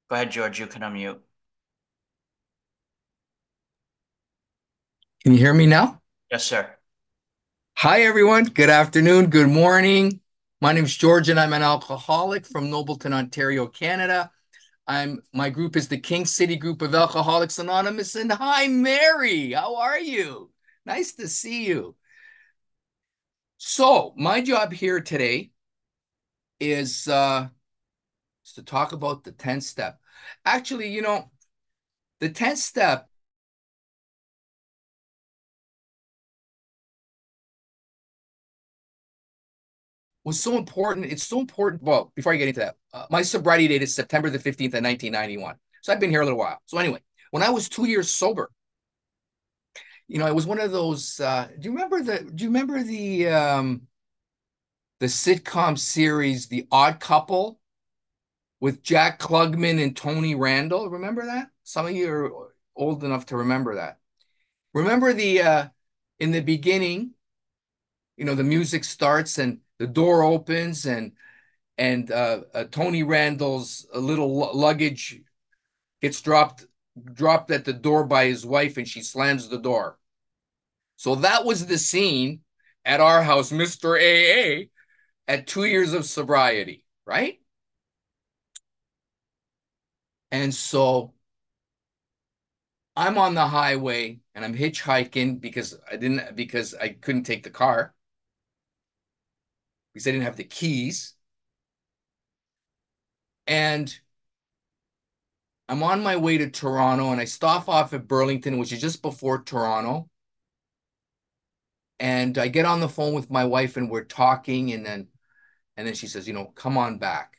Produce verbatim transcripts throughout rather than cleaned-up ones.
Go ahead, George. You can unmute. Can you hear me now? Yes, sir. Hi, everyone. Good afternoon. Good morning. My name is George, and I'm an alcoholic from Nobleton, Ontario, Canada. I'm my group is the King City Group of Alcoholics Anonymous. And hi, Mary. How are you? Nice to see you. So, my job here today is uh, is to talk about the tenth step. Actually, you know, the tenth step was so important. It's so important. Well, before I get into that, uh, my sobriety date is September the fifteenth of nineteen ninety-one. So I've been here a little while. So anyway, when I was two years sober, you know, it was one of those. Uh, do you remember the? Do you remember the um, the sitcom series The Odd Couple with Jack Klugman and Tony Randall? Remember that? Some of you are old enough to remember that. Remember the uh, in the beginning, you know, the music starts and the door opens and and uh, uh, Tony Randall's little luggage gets dropped dropped at the door by his wife, and she slams the door. So that was the scene at our house, Mister A A, at two years of sobriety, right? And so I'm on the highway and I'm hitchhiking because I didn't because I couldn't take the car because I didn't have the keys. And I'm on my way to Toronto and I stop off at Burlington, which is just before Toronto. And I get on the phone with my wife and we're talking, and then and then she says, you know, come on back.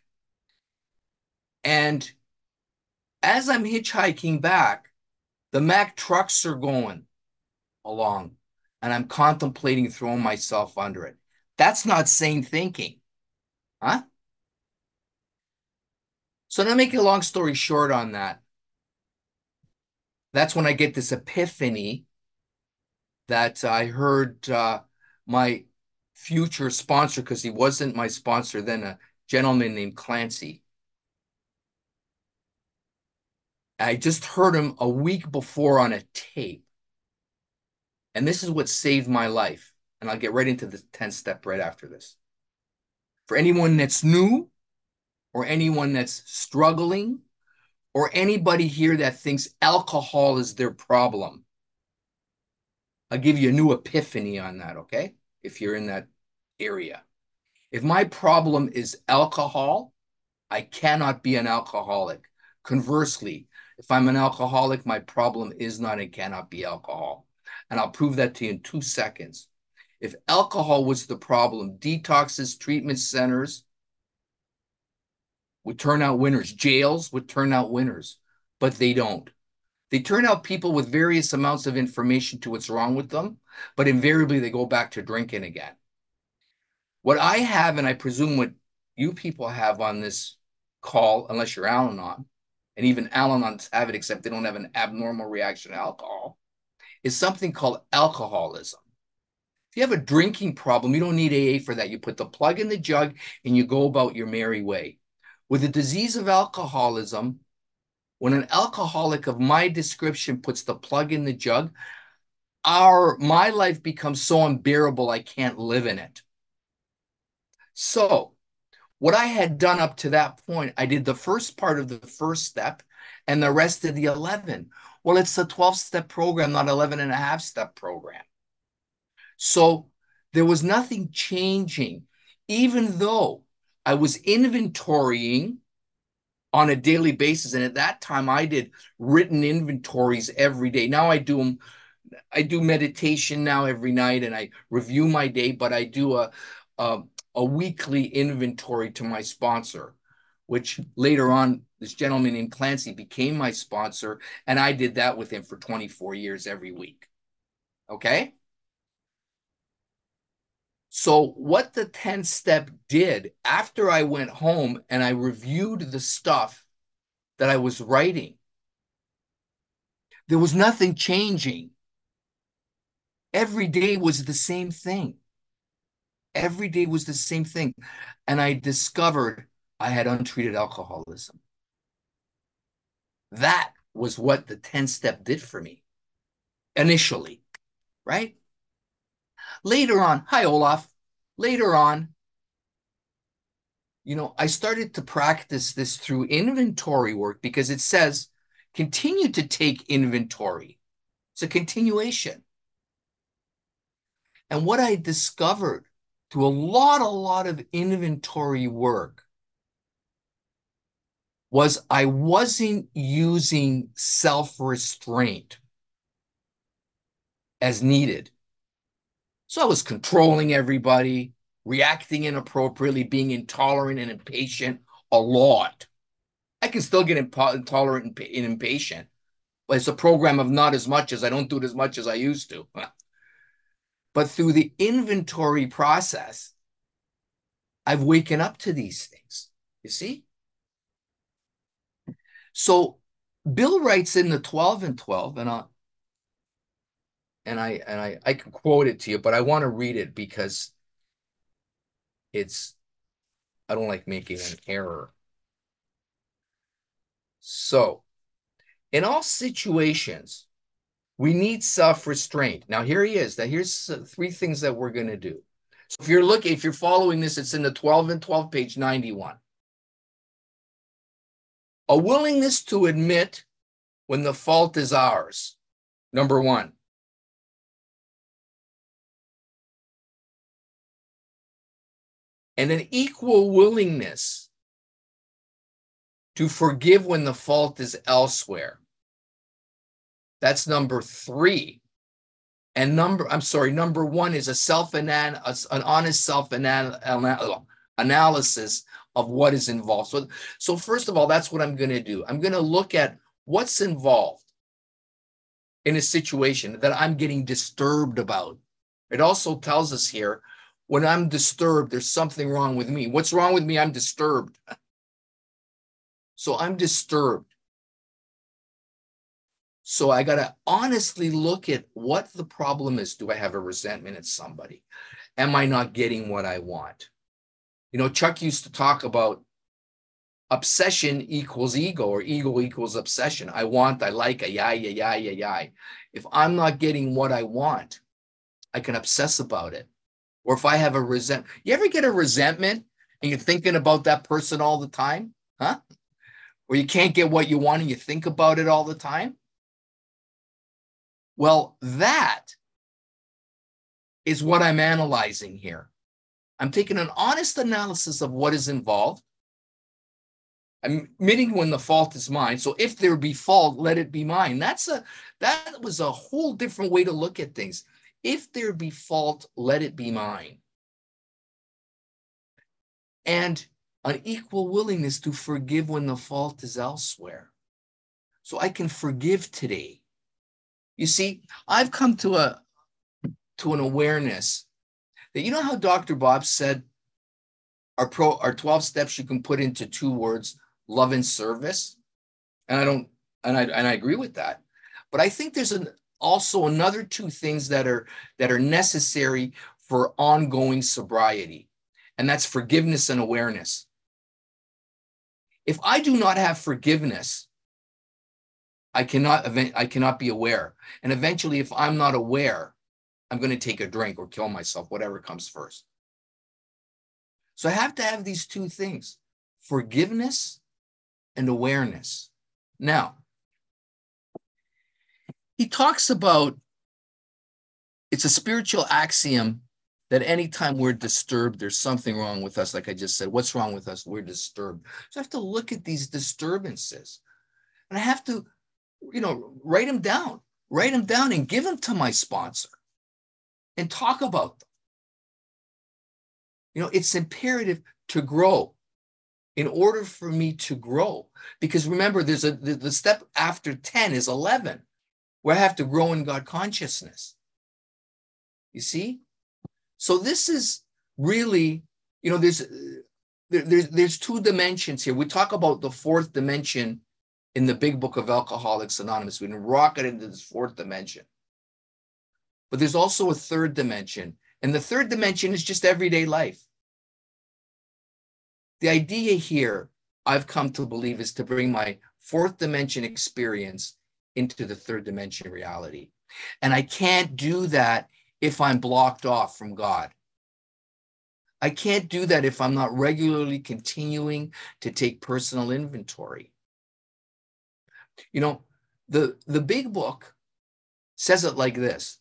And as I'm hitchhiking back, the Mack trucks are going along, and I'm contemplating throwing myself under it. That's not sane thinking, huh? So to make a long story short on that, that's when I get this epiphany that I heard uh, my future sponsor, because he wasn't my sponsor then, a gentleman named Clancy. I just heard him a week before on a tape. And this is what saved my life. And I'll get right into the tenth step right after this. For anyone that's new, or anyone that's struggling, or anybody here that thinks alcohol is their problem, I'll give you a new epiphany on that, okay? If you're in that area. If my problem is alcohol, I cannot be an alcoholic. Conversely, if I'm an alcoholic, my problem is not and cannot be alcohol. And I'll prove that to you in two seconds. If alcohol was the problem, detoxes, treatment centers would turn out winners. Jails would turn out winners, but they don't. They turn out people with various amounts of information to what's wrong with them, but invariably they go back to drinking again. What I have, and I presume what you people have on this call, unless you're Al Anon, and even Al Anons have it, except they don't have an abnormal reaction to alcohol, is something called alcoholism. If you have a drinking problem, you don't need A A for that. You put the plug in the jug and you go about your merry way. With the disease of alcoholism, when an alcoholic of my description puts the plug in the jug, our my life becomes so unbearable I can't live in it. So, what I had done up to that point, I did the first part of the first step and the rest of the eleven. Well, it's a twelve step program, not eleven and a half step program. So there was nothing changing, even though I was inventorying on a daily basis. And at that time, I did written inventories every day. Now I do them. I do meditation now every night, and I review my day. But I do a a, a weekly inventory to my sponsor, which later on this gentleman named Clancy became my sponsor, and I did that with him for twenty-four years every week. Okay. So, what the tenth step did after I went home and I reviewed the stuff that I was writing, there was nothing changing. Every day was the same thing. Every day was the same thing. And I discovered I had untreated alcoholism. That was what the ten step did for me initially, right? Later on, hi, Olaf. Later on, you know, I started to practice this through inventory work because it says continue to take inventory. It's a continuation. And what I discovered through a lot, a lot of inventory work was I wasn't using self-restraint as needed. So I was controlling everybody, reacting inappropriately, being intolerant and impatient a lot. I can still get intolerant and impatient, but it's a program of not as much as I don't do it as much as I used to. But through the inventory process, I've waken up to these things. You see? So Bill writes in the twelve and twelve, and I and I and I, I can quote it to you, but I want to read it because it's I don't like making an error. So in all situations, we need self-restraint. Now, here he is. Now, here's three things that we're going to do. So if you're looking, if you're following this, it's in the twelve and twelve, page ninety-one. A willingness to admit when the fault is ours. Number one. And an equal willingness to forgive when the fault is elsewhere. That's number three. And number, I'm sorry, number one is a self an honest self analysis of what is involved. So, so first of all, that's what I'm going to do. I'm going to look at what's involved in a situation that I'm getting disturbed about. It also tells us here, when I'm disturbed, there's something wrong with me. What's wrong with me? I'm disturbed. So I'm disturbed. So I got to honestly look at what the problem is. Do I have a resentment at somebody? Am I not getting what I want? You know, Chuck used to talk about obsession equals ego, or ego equals obsession. I want, I like, a yai, yai, yai, yai, yai. If I'm not getting what I want, I can obsess about it. Or if I have a resentment, you ever get a resentment and you're thinking about that person all the time? Huh? Or you can't get what you want and you think about it all the time? Well, that is what I'm analyzing here. I'm taking an honest analysis of what is involved. I'm admitting when the fault is mine. So if there be fault, let it be mine. That's a that was a whole different way to look at things. If there be fault, let it be mine. And an equal willingness to forgive when the fault is elsewhere. So I can forgive today. You see, I've come to a to an awareness that, you know how Doctor Bob said our pro our twelve steps you can put into two words, love and service. And I don't and I and I agree with that. But I think there's an also another two things that are that are necessary for ongoing sobriety. And that's forgiveness and awareness. If I do not have forgiveness, I cannot I cannot be aware. And eventually, if I'm not aware, I'm going to take a drink or kill myself, whatever comes first. So I have to have these two things, forgiveness and awareness. Now, he talks about, it's a spiritual axiom that anytime we're disturbed, there's something wrong with us. Like I just said, what's wrong with us? We're disturbed. So I have to look at these disturbances. And I have to, you know, write them down, write them down and give them to my sponsor and talk about them. You know, it's imperative to grow in order for me to grow. Because remember, there's a the, the step after ten is eleven, where I have to grow in God consciousness. You see? So this is really, you know, there's, there, there's, there's two dimensions here. We talk about the fourth dimension in the big book of Alcoholics Anonymous. We can rocket into this fourth dimension. But there's also a third dimension. And the third dimension is just everyday life. The idea here I've come to believe is to bring my fourth dimension experience into the third dimension reality. And I can't do that if I'm blocked off from God. I can't do that if I'm not regularly continuing to take personal inventory. You know, the, the big book says it like this.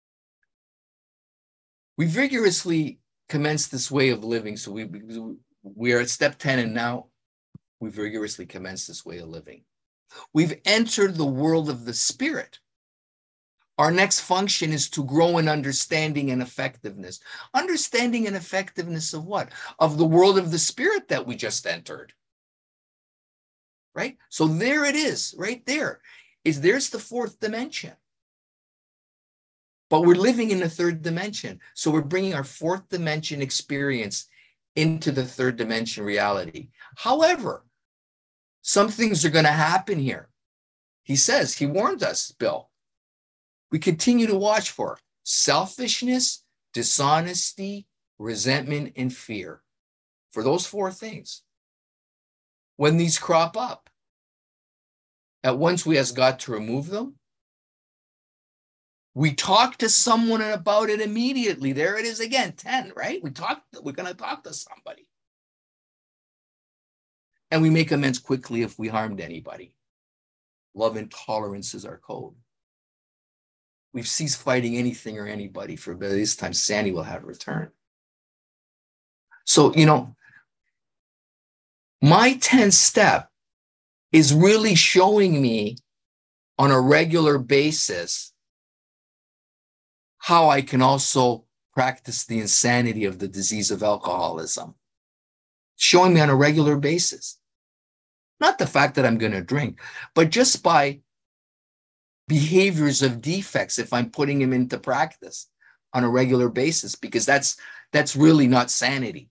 We vigorously commenced this way of living. So we, we are at step ten, and now we vigorously commenced this way of living. We've entered the world of the spirit. Our next function is to grow in understanding and effectiveness. Understanding and effectiveness of what? Of the world of the spirit that we just entered. Right? So there it is, right there. Is there's the fourth dimension. But we're living in the third dimension. So we're bringing our fourth dimension experience into the third dimension reality. However, some things are going to happen here. He says, he warned us, Bill. We continue to watch for selfishness, dishonesty, resentment, and fear. For those four things. When these crop up, at once we ask God to remove them. We talk to someone about it immediately. There it is again, ten, right? We talk, we're going to talk to somebody. And we make amends quickly if we harmed anybody. Love and tolerance is our code. We've ceased fighting anything or anybody, for by this time Sandy will have returned. So, you know, my tenth step is really showing me on a regular basis how I can also practice the insanity of the disease of alcoholism. Showing me on a regular basis. Not the fact that I'm going to drink, but just by behaviors of defects, if I'm putting them into practice on a regular basis, because that's that's really not sanity.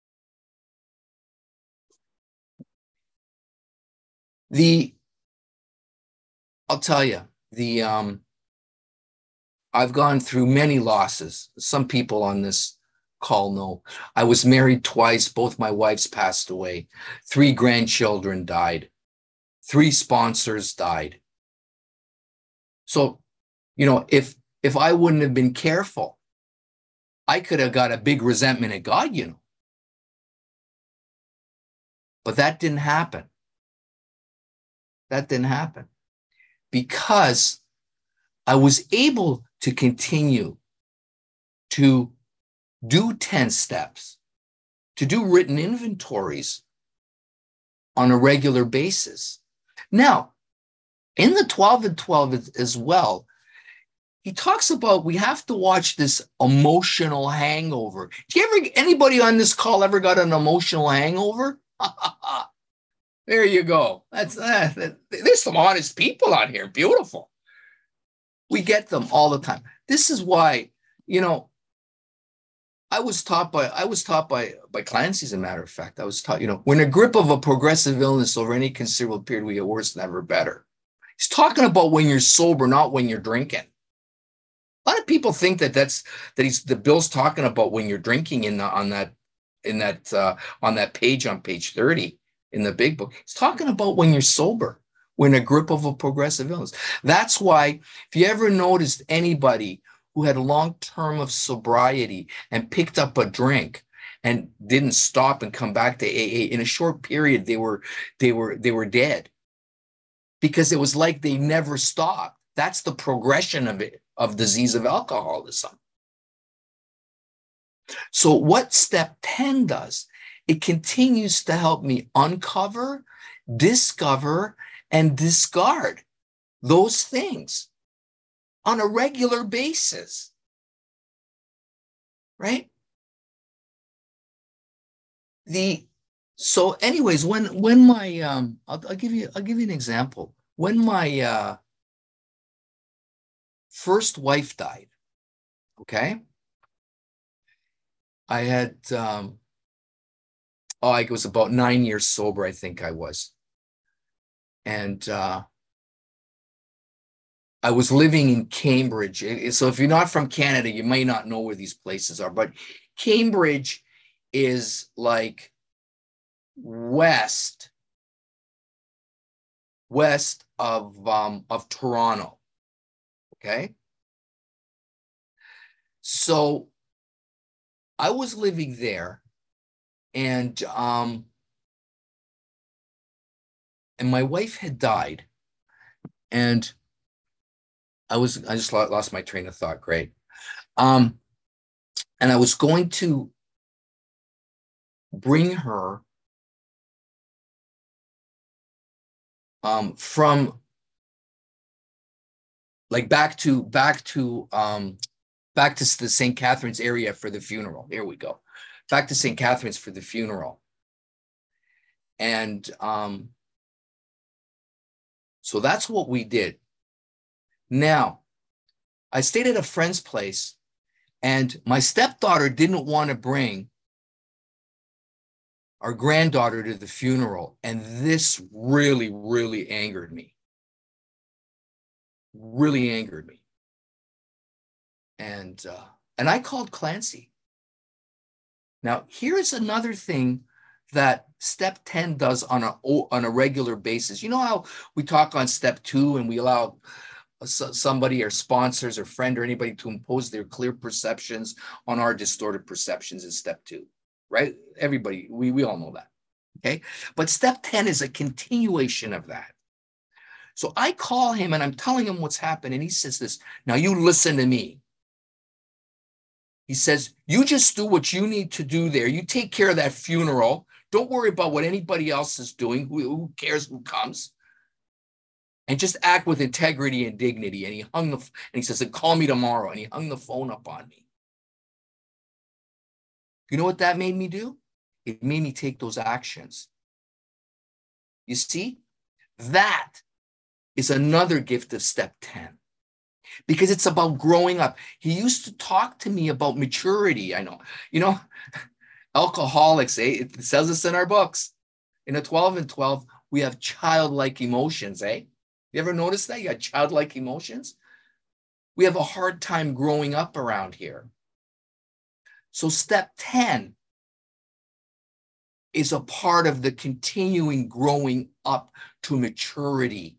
The, I'll tell you, the um, I've gone through many losses. Some people on this call know. I was married twice. Both my wives passed away. Three grandchildren died. Three sponsors died. So, you know, if if I wouldn't have been careful, I could have got a big resentment at God, you know. But that didn't happen. That didn't happen because I was able to continue to do ten steps, to do written inventories on a regular basis. Now, in the twelve and twelve as well, he talks about we have to watch this emotional hangover. Do you ever, anybody on this call ever got an emotional hangover? There you go. That's uh, there's some honest people out here. Beautiful. We get them all the time. This is why, you know, I was taught by I was taught by by Clancy, as a matter of fact. I was taught, you know, when a grip of a progressive illness over any considerable period, we get worse, never better. He's talking about when you're sober, not when you're drinking. A lot of people think that that's that he's the Bill's talking about when you're drinking in the, on that in that uh, on that page on page thirty in the big book. He's talking about when you're sober, when a grip of a progressive illness. That's why if you ever noticed anybody who had a long term of sobriety and picked up a drink and didn't stop and come back to A A, in a short period they were they were they were dead, because it was like they never stopped. That's the progression of it, of disease of alcoholism. So what step ten does, it continues to help me uncover, discover, and discard those things on a regular basis, right? The so, anyways, when when my um, I'll, I'll give you I'll give you an example. When my uh, first wife died, okay, I had um, oh, I was about nine years sober, I think I was, and uh, I was living in Cambridge. So if you're not from Canada, you may not know where these places are, but Cambridge is like west west of, um, of Toronto. Okay. So I was living there, and um, and my wife had died, and I was I just lost my train of thought. Great. Um, and I was going to bring her um, from like back to back to um, back to the Saint Catharines area for the funeral. Here we go. Back to Saint Catharines for the funeral. And um, so that's what we did. Now, I stayed at a friend's place, and my stepdaughter didn't want to bring our granddaughter to the funeral. And this really, really angered me. Really angered me. And uh, and I called Clancy. Now, here's another thing that step ten does on a on a regular basis. You know how we talk on step two and we allow somebody or sponsors or friend or anybody to impose their clear perceptions on our distorted perceptions in step two, right? Everybody, we, we all know that, okay? But step ten is a continuation of that. So I call him and I'm telling him what's happened, and he says this, now you listen to me. He says, you just do what you need to do there. You take care of that funeral. Don't worry about what anybody else is doing. Who, who cares who comes? And just act with integrity and dignity. And he hung the, and he says, call me tomorrow. And he hung the phone up on me. You know what that made me do? It made me take those actions. You see, that is another gift of step ten. Because it's about growing up. He used to talk to me about maturity. I know, you know, alcoholics, eh? It says this in our books. In a twelve and twelve, we have childlike emotions, eh? You ever notice that? You got childlike emotions? We have a hard time growing up around here. So step ten is a part of the continuing growing up to maturity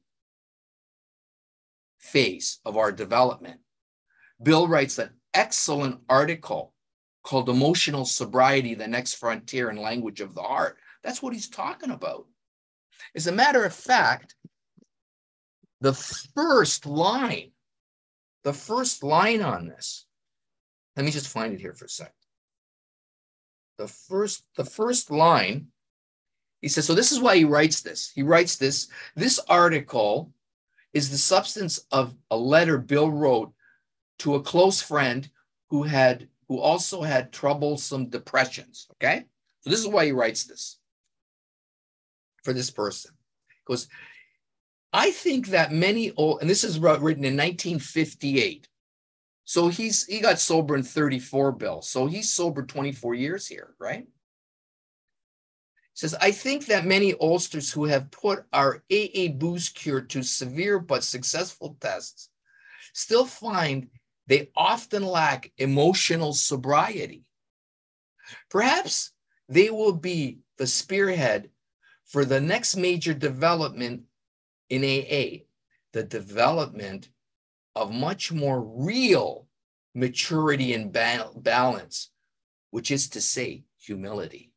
phase of our development. Bill writes an excellent article called Emotional Sobriety, the Next Frontier in Language of the Heart. That's what he's talking about. As a matter of fact, the first line, the first line on this, let me just find it here for a second. The first, the first line, he says, so this is why he writes this. He writes this, this article is the substance of a letter Bill wrote to a close friend who had, who also had troublesome depressions, okay? So this is why he writes this for this person. He goes, I think that many old, and this is written in nineteen fifty-eight. So he's, he got sober in thirty-four, Bill. So he's sober twenty-four years here, right? He says, I think that many oldsters who have put our A A booze cure to severe but successful tests still find they often lack emotional sobriety. Perhaps they will be the spearhead for the next major development in A A, the development of much more real maturity and ba- balance, which is to say, humility.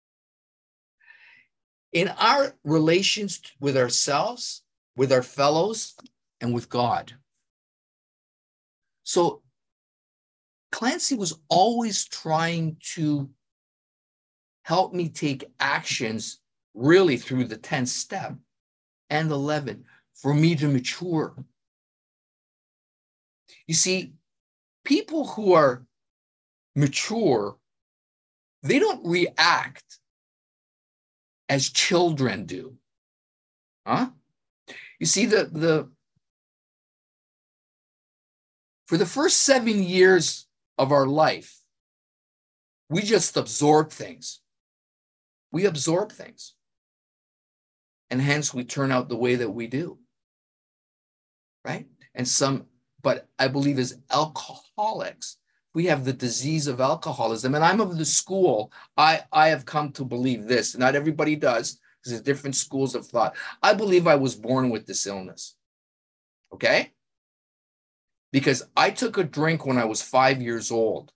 In our relations with ourselves, with our fellows, and with God. So Clancy was always trying to help me take actions really through the tenth step and eleven for me to mature. You see, people who are mature, they don't react as children do. Huh? You see, the, the for the first seven years of our life, we just absorb things. We absorb things. And hence we turn out the way that we do. Right? And some, but I believe as alcoholics, we have the disease of alcoholism. And I'm of the school, I, I have come to believe this. Not everybody does, because there's different schools of thought. I believe I was born with this illness. Okay? Because I took a drink when I was five years old.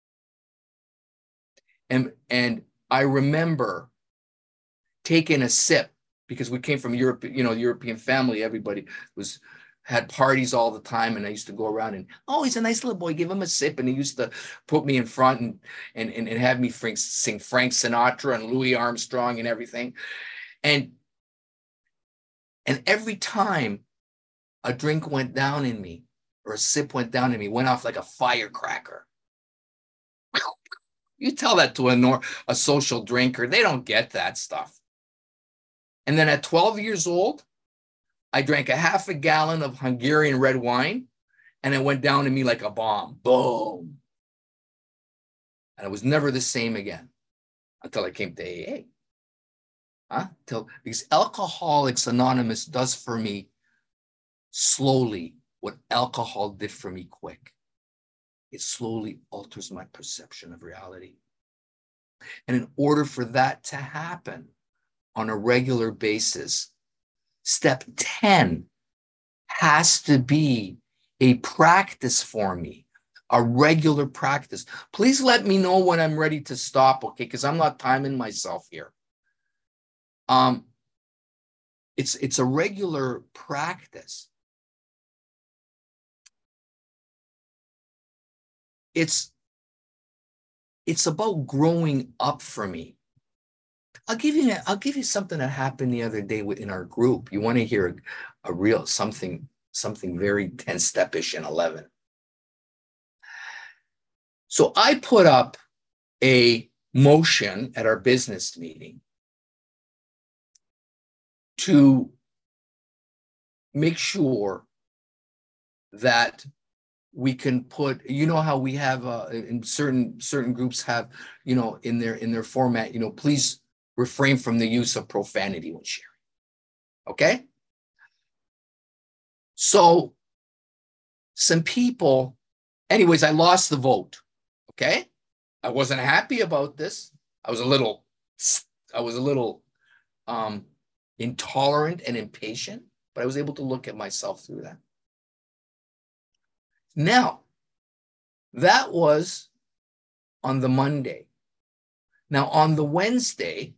And, and I remember taking a sip because we came from Europe, you know, European family. Everybody was had parties all the time, and I used to go around and, oh, he's a nice little boy, give him a sip. And he used to put me in front and and and, and have me sing Frank Sinatra and Louis Armstrong and everything. And and every time a drink went down in me or a sip went down in me, went off like a firecracker. You tell that to a nor a social drinker, they don't get that stuff. And then at twelve years old, I drank a half a gallon of Hungarian red wine, and it went down to me like a bomb. Boom. And I was never the same again until I came to A A. Huh? Till, because Alcoholics Anonymous does for me slowly what alcohol did for me quick. It slowly alters my perception of reality. And in order for that to happen on a regular basis, step ten has to be a practice for me, a regular practice. Please let me know when I'm ready to stop, okay? Because I'm not timing myself here. Um, it's, it's a regular practice. It's, it's about growing up for me. I'll give you, I'll give you something that happened the other day in our group. You want to hear a, a real something, something very ten-step-ish in eleven. So I put up a motion at our business meeting to make sure that we can put, you know how we have uh, in certain certain groups have, you know, in their in their format, you know, please refrain from the use of profanity when sharing. Okay? So some people, anyways, I lost the vote. Okay? I wasn't happy about this. I was a little, I was a little um, intolerant and impatient, but I was able to look at myself through that. Now, that was on the Monday. Now, on the Wednesday,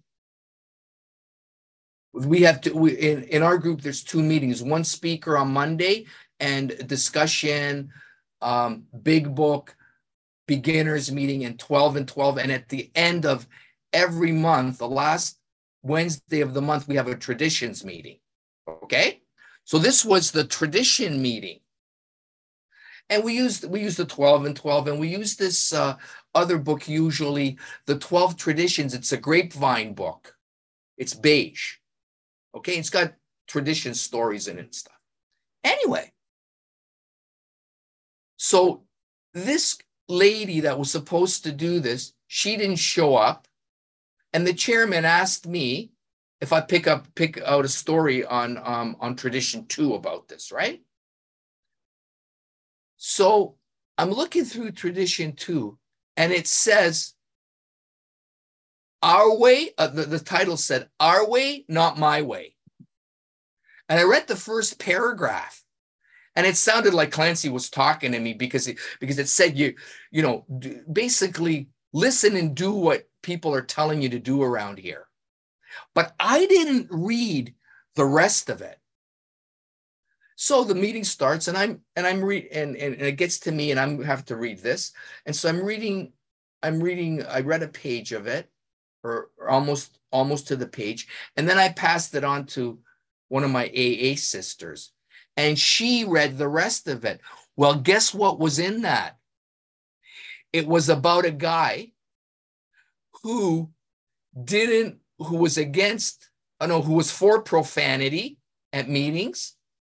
we have to, we, in, in our group, there's two meetings, one speaker on Monday and discussion, um, big book, beginners meeting, and twelve and twelve. And at the end of every month, the last Wednesday of the month, we have a traditions meeting. Okay. So this was the tradition meeting. And we used, we used the twelve and twelve, and we use this uh, other book, usually the twelve Traditions. It's a Grapevine book. It's beige. Okay. It's got tradition stories in it and stuff. Anyway. So this lady that was supposed to do this, she didn't show up. And the chairman asked me if I pick up, pick out a story on, um, on tradition two about this, right? So I'm looking through tradition two, and it says, our way, uh, the, the title said, our way, not my way. And I read the first paragraph, and it sounded like Clancy was talking to me because it, because it said, you, you know, basically listen and do what people are telling you to do around here. But I didn't read the rest of it. So the meeting starts, and I'm and I'm read and, and, and it gets to me, and I'm have to read this. And so I'm reading, I'm reading, I read a page of it, or, or almost almost to the page, and then I passed it on to one of my A A sisters, and she read the rest of it. Well, guess what was in that? It was about a guy who didn't, who was against, I know, who was for profanity at meetings.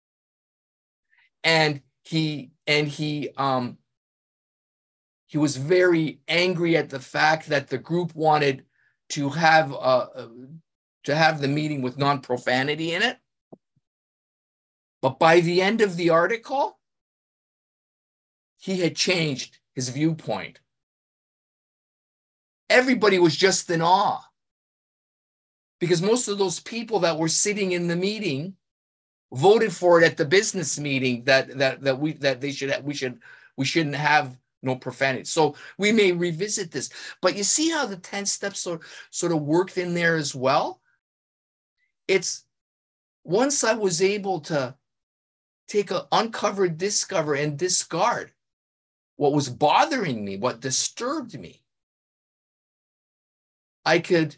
And he and he um, he was very angry at the fact that the group wanted to have uh, to have the meeting with non-profanity in it. But by the end of the article, he had changed his viewpoint. Everybody was just in awe. because most of those people that were sitting in the meeting voted for it at the business meeting that that that we that they should have, we should we shouldn't have no profanity. So we may revisit this, but you see how the ten steps sort, sort of worked in there as well. It's once I was able to take a uncover, discover, and discard what was bothering me, what disturbed me, I could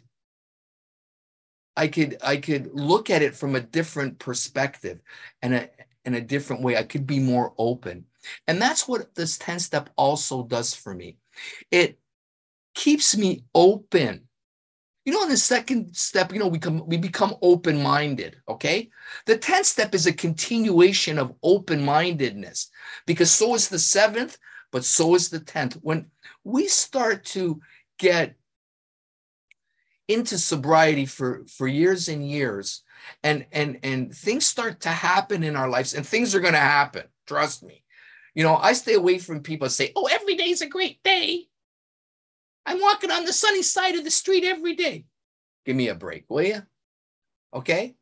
I could I could look at it from a different perspective and a in a different way. I could be more open. And that's what this ten step also does for me. It keeps me open. You know, in the second step, you know, we come we become open-minded, okay? The tenth step is a continuation of open-mindedness, because so is the seventh, but so is the tenth. When we start to get into sobriety for, for years and years, and, and, and things start to happen in our lives, and things are going to happen, trust me. You know, I stay away from people that say, oh, every day is a great day. I'm walking on the sunny side of the street every day. Give me a break, will you? Okay?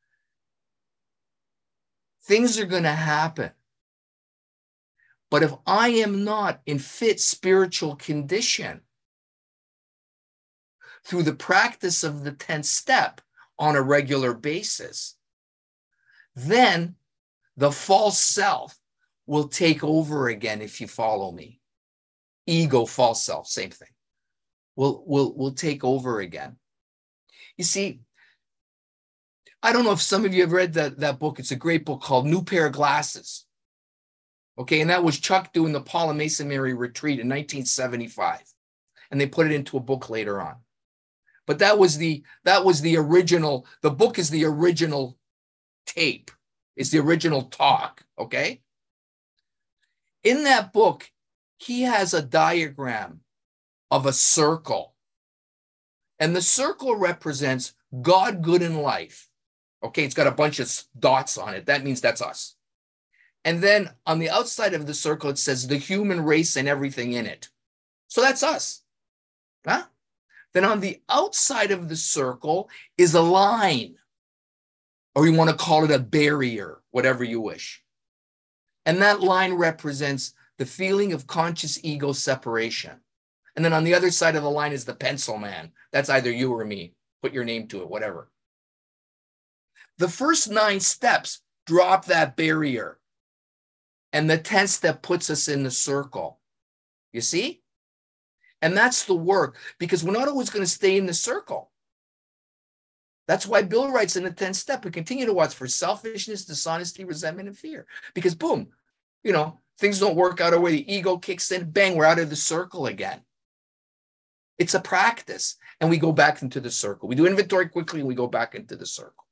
Things are going to happen. But if I am not in fit spiritual condition through the practice of the tenth step on a regular basis, then the false self will take over again, if you follow me. Ego, false self, same thing. Will will will take over again. You see, I don't know if some of you have read that, that book. It's a great book called New Pair of Glasses. Okay, and that was Chuck doing the Paula Masonry retreat in nineteen seventy-five. And they put it into a book later on. But that was the that was the original, the book is the original tape. It's the original talk, okay? In that book, he has a diagram of a circle. And the circle represents God, good, and life. Okay, it's got a bunch of dots on it. That means that's us. And then on the outside of the circle, it says the human race and everything in it. So that's us. Huh? Then on the outside of the circle is a line, or you want to call it a barrier, whatever you wish. And that line represents the feeling of conscious ego separation. And then on the other side of the line is the pencil man. That's either you or me. Put your name to it, whatever. The first nine steps drop that barrier. And the tenth step puts us in the circle. You see? And that's the work, because we're not always going to stay in the circle. That's why Bill writes in the tenth step, we continue to watch for selfishness, dishonesty, resentment, and fear. Because boom, you know, things don't work out our way. The ego kicks in, bang, we're out of the circle again. It's a practice. And we go back into the circle. We do inventory quickly and we go back into the circle.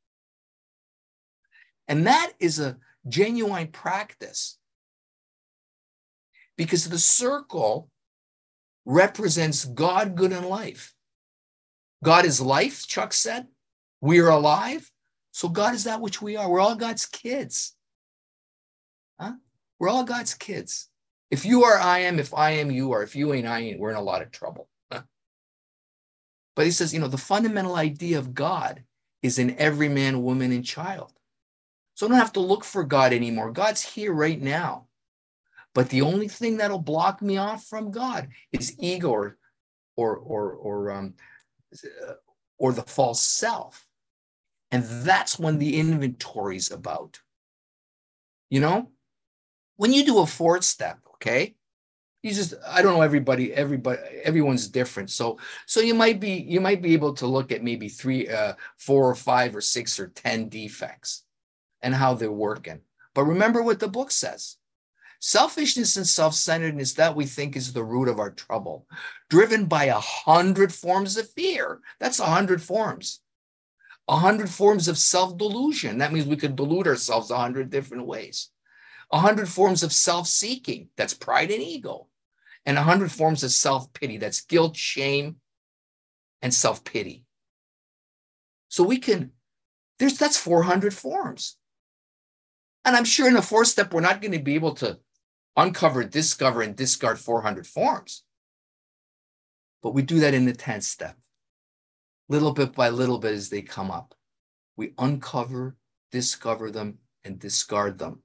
And that is a genuine practice. Because the circle represents God, good, and life. God is life, Chuck said. We are alive. So God is that which we are. We're all God's kids. Huh? We're all God's kids. If you are, I am. If I am, you are. If you ain't, I ain't. We're in a lot of trouble. Huh? But he says, you know, the fundamental idea of God is in every man, woman, and child. So I don't have to look for God anymore. God's here right now. But the only thing that'll block me off from God is ego or or or or um or the false self. And that's when the inventory is about. You know, when you do a fourth step, okay, you just, I don't know, everybody, everybody, everyone's different. So, so you might be, you might be able to look at maybe three, uh, four or five or six or ten defects and how they're working. But remember what the book says. Selfishness and self-centeredness, that we think is the root of our trouble, driven by a hundred forms of fear. That's a hundred forms. A hundred forms of self-delusion. That means we could delude ourselves a hundred different ways. A hundred forms of self-seeking. That's pride and ego. And a hundred forms of self-pity. That's guilt, shame, and self-pity. So we can, there's, that's four hundred forms. And I'm sure in the fourth step, we're not going to be able to uncover, discover, and discard four hundred forms. But we do that in the tenth step. little bit by little bit as they come up. We uncover, discover them, and discard them.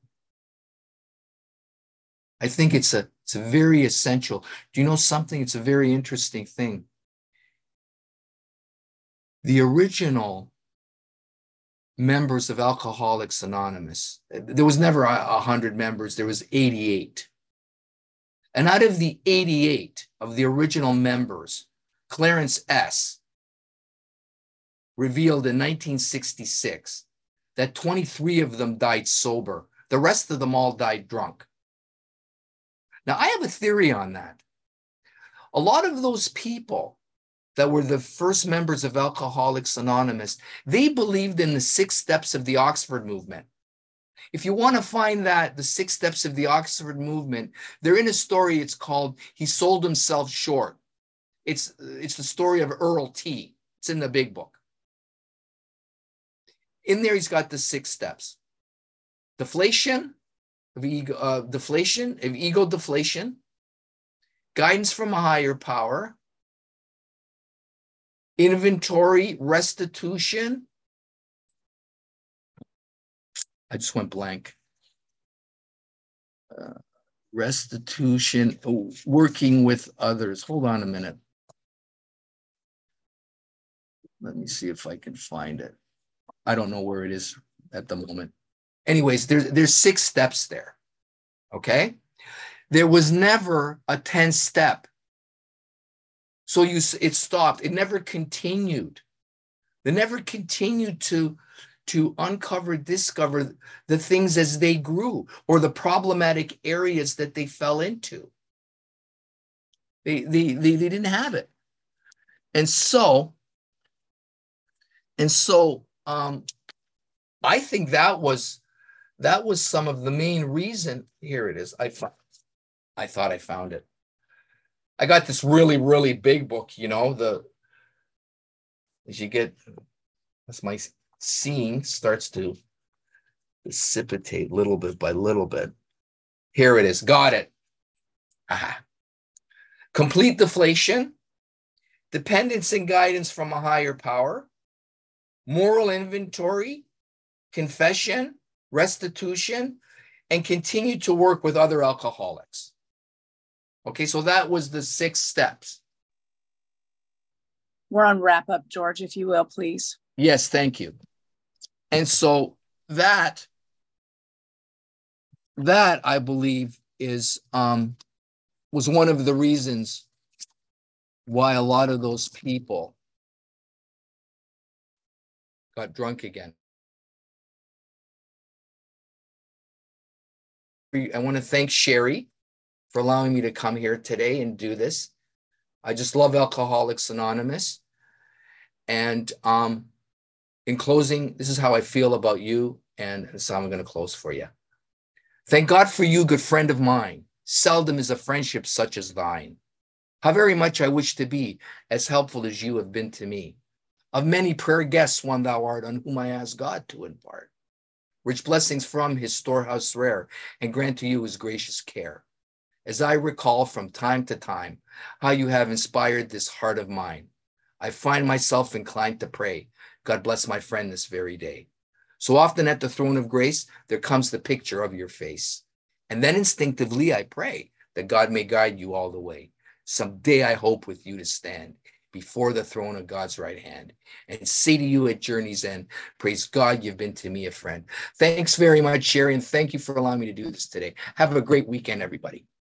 I think it's a, it's a very essential. Do you know something? It's a very interesting thing. The original members of Alcoholics Anonymous, there was never a, a hundred members, there was eighty-eight. And out of the eighty-eight of the original members, Clarence S. revealed in nineteen sixty-six that twenty-three of them died sober. The rest of them all died drunk. Now, I have a theory on that. A lot of those people that were the first members of Alcoholics Anonymous, they believed in the six steps of the Oxford movement. If you want to find that, the six steps of the Oxford movement, they're in a story, it's called He Sold Himself Short. It's, it's the story of Earl T. It's in the big book. In there, he's got the six steps. Deflation of ego, uh, deflation of ego deflation, guidance from a higher power, inventory, restitution. I just went blank. Uh, restitution, oh, working with others. Hold on a minute. Let me see if I can find it. I don't know where it is at the moment. Anyways, there's, there's six steps there, okay? There was never a tenth step. So you, it stopped. It never continued. They never continued to, to uncover, discover the things as they grew or the problematic areas that they fell into. They, they, they, they didn't have it. And so, and so um, I think that was, that was some of the main reason. Here it is. I, I thought I found it. I got this really, really big book, you know, the, as you get, as my seeing starts to dissipate little bit by little bit. Here it is. Got it. Aha. Complete deflation, dependence and guidance from a higher power, moral inventory, confession, restitution, and continue to work with other alcoholics. Okay, so that was the six steps. We're on wrap up, George, if you will, please. Yes, thank you. And so that, that I believe is, um, was one of the reasons why a lot of those people got drunk again. I want to thank Sherry for allowing me to come here today and do this. I just love Alcoholics Anonymous. And um, in closing, this is how I feel about you, and this is how I'm going to close for you. Thank God for you, good friend of mine. Seldom is a friendship such as thine. How very much I wish to be as helpful as you have been to me. Of many prayer guests one thou art, on whom I ask God to impart rich blessings from his storehouse rare, and grant to you his gracious care. As I recall from time to time how you have inspired this heart of mine, I find myself inclined to pray, God bless my friend this very day. So often at the throne of grace, there comes the picture of your face. And then instinctively I pray that God may guide you all the way. Someday I hope with you to stand before the throne of God's right hand and say to you at journey's end, praise God, you've been to me a friend. Thanks very much, Sherry, and thank you for allowing me to do this today. Have a great weekend, everybody.